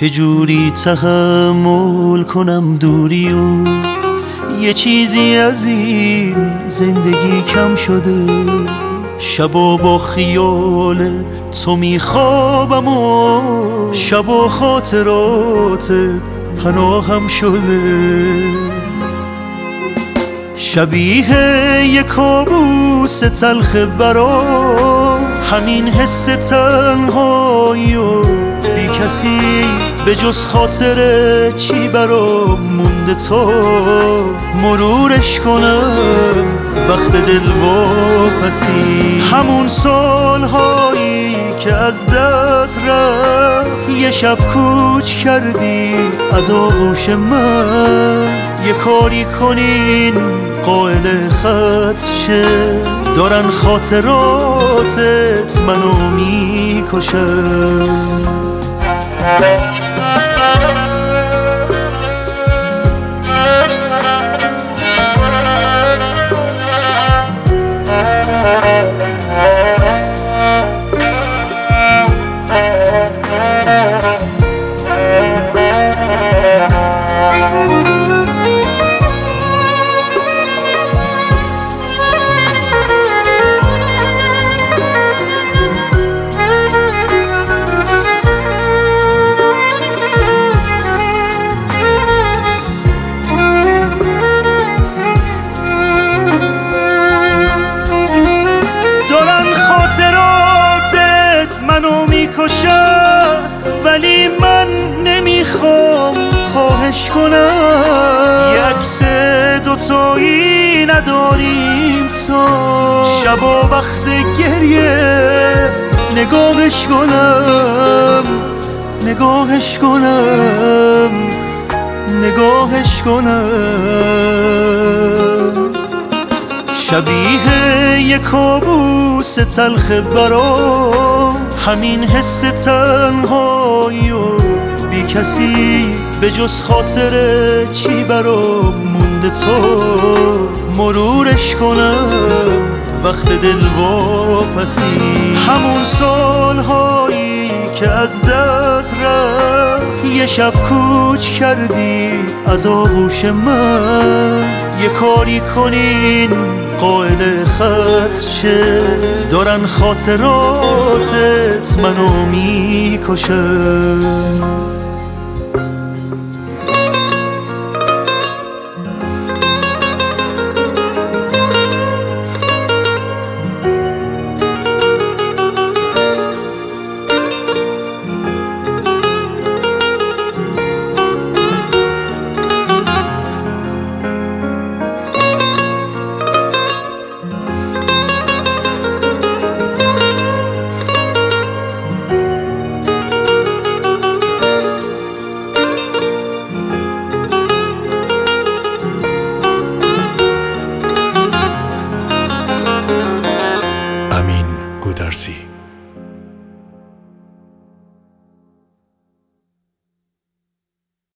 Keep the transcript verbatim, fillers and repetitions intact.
چجوری تحمل کنم دوری و یه چیزی از این زندگی کم شده. شبا با خیال تو میخوابم و شبا خاطراتت پناهم شده. شبیه یه کابوس تلخ برام همین حس تنهایی و بی کسی به جز خاطر چی برام مونده تا مرورش کنم وقت دل واپسی. همون سالهایی که از دست رفت یه شب کوچ کردی از آغوش من. یه کاری کنین قائل خط شه، دارن خاطراتت منو میکشن. منو میکشن ولی من نمیخوام خواهش کنم. یه عکس دوتایی نداریم تا شبا وقت گریه نگاهش کنم نگاهش کنم نگاهش کنم. شبیه یه کابوس تلخ برام همین حس تنهایی و بی کسی به جز خاطر چی برام مونده تا مرورش کنم وقت دل واپسی. همون سالهایی که از دست رفت یه شب کوچ کردی از آغوش من. یه کاری کنین قائل خط شه، دارن خاطراتت منو میکشن.